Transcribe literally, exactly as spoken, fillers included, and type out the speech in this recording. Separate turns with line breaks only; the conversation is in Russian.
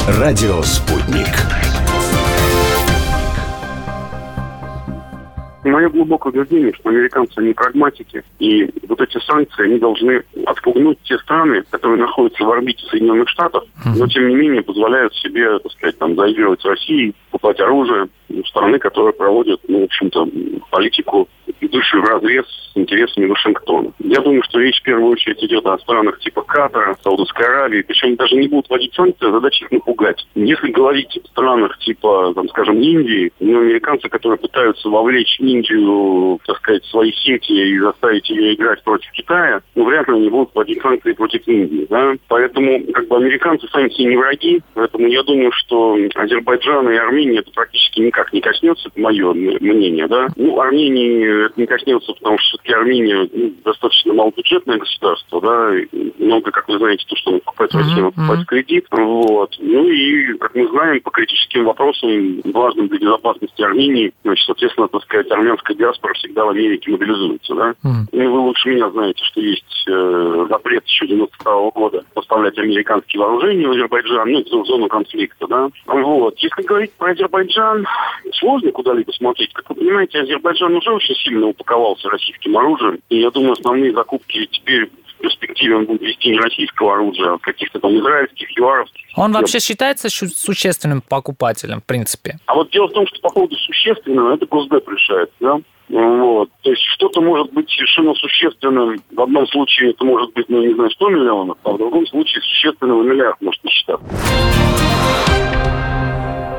Радио «Спутник».
Мое глубокое убеждение, что американцы не прагматики, и вот эти санкции, они должны отпугнуть те страны, которые находятся в орбите Соединенных Штатов, но тем не менее позволяют себе, так сказать, там, заигрывать с Россией, покупать оружие, страны, которые проводят, ну, в общем-то, политику, идущую вразрез с интересами Вашингтона. Я думаю, что речь в первую очередь идет о странах типа Катара, Саудовской Аравии, причем они даже не будут вводить санкции, а задача их напугать. Если говорить о странах типа, там, скажем, Индии, ну, американцы, которые пытаются вовлечь Индию, так сказать, в свои сети и заставить ее играть против Китая, ну, вряд ли они будут вводить санкции против Индии, да. Поэтому, как бы, американцы сами себе не враги, поэтому я думаю, что Азербайджан и Армения это практически никак не коснется, это мое мнение, да. Ну, Армении это не коснется, потому что все-таки Армения, ну, достаточно малобюджетное государство, да, и много, как вы знаете, то, что покупать в России, mm-hmm. покупать в кредит, вот. Ну и, как мы знаем, по критическим вопросам, важным для безопасности Армении, значит, соответственно, так сказать, армянская диаспора всегда в Америке мобилизуется, да. Mm-hmm. И вы лучше меня знаете, что есть э, запрет еще девяносто второго года поставлять американские вооружения в Азербайджан, ну, в зону конфликта, да. Вот. Если говорить про Азербайджан, сложно куда-либо смотреть. Как вы понимаете, Азербайджан уже очень сильно упаковался российским оружием, и я думаю, основные закупки теперь в перспективе он будет вести не российского оружия, а каких-то там израильских, юаровских.
Он вообще считается существенным покупателем, в принципе?
А вот дело в том, что по поводу существенного, это Госдеп решает, да? Вот. То есть что-то может быть совершенно существенным. В одном случае это может быть, ну, не знаю, сто миллионов, а в другом случае существенного миллиард может не считаться.